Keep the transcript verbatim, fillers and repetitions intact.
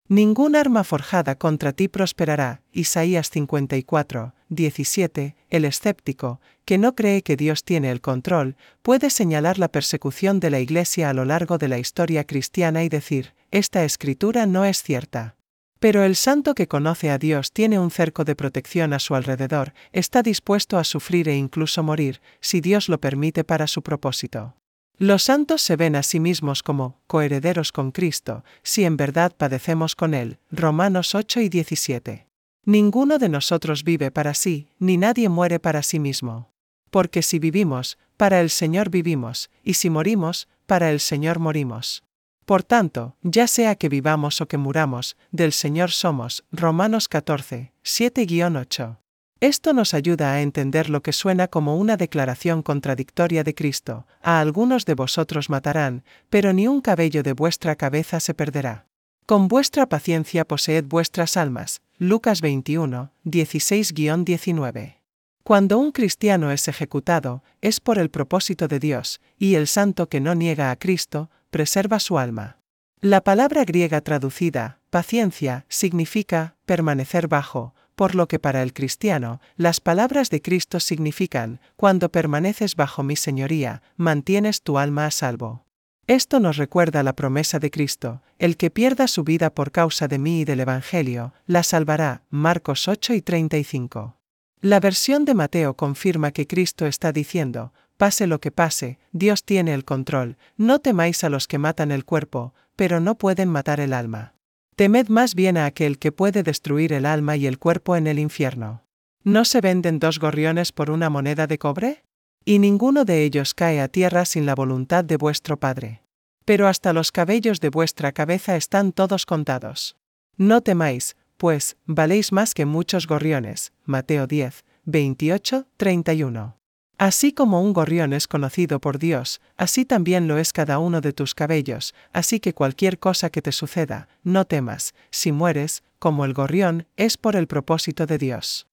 Ningún arma forjada contra ti prosperará. Isaías cincuenta y cuatro, diecisiete. El escéptico, que no cree que Dios tiene el control, puede señalar la persecución de la Iglesia a lo largo de la historia cristiana y decir, esta escritura no es cierta. Pero el santo que conoce a Dios tiene un cerco de protección a su alrededor, está dispuesto a sufrir e incluso morir, si Dios lo permite para su propósito. Los santos se ven a sí mismos como coherederos con Cristo, si en verdad padecemos con Él. Romanos ocho y diecisiete. Ninguno de nosotros vive para sí, ni nadie muere para sí mismo. Porque si vivimos, para el Señor vivimos, y si morimos, para el Señor morimos. Por tanto, ya sea que vivamos o que muramos, del Señor somos. Romanos catorce, siete a ocho. Esto nos ayuda a entender lo que suena como una declaración contradictoria de Cristo: a algunos de vosotros matarán, pero ni un cabello de vuestra cabeza se perderá. Con vuestra paciencia poseed vuestras almas. Lucas veintiuno, dieciséis a diecinueve. Cuando un cristiano es ejecutado, es por el propósito de Dios, y el santo que no niega a Cristo, preserva su alma. La palabra griega traducida, paciencia, significa permanecer bajo, por lo que para el cristiano, las palabras de Cristo significan, cuando permaneces bajo mi señoría, mantienes tu alma a salvo. Esto nos recuerda la promesa de Cristo: el que pierda su vida por causa de mí y del Evangelio, la salvará. Marcos ocho y treinta y cinco. La versión de Mateo confirma que Cristo está diciendo, pase lo que pase, Dios tiene el control, no temáis a los que matan el cuerpo, pero no pueden matar el alma. Temed más bien a aquel que puede destruir el alma y el cuerpo en el infierno. ¿No se venden dos gorriones por una moneda de cobre? Y ninguno de ellos cae a tierra sin la voluntad de vuestro Padre. Pero hasta los cabellos de vuestra cabeza están todos contados. No temáis, pues, valéis más que muchos gorriones. Mateo diez, veintiocho, treinta y uno. Así como un gorrión es conocido por Dios, así también lo es cada uno de tus cabellos, así que cualquier cosa que te suceda, no temas, si mueres, como el gorrión, es por el propósito de Dios.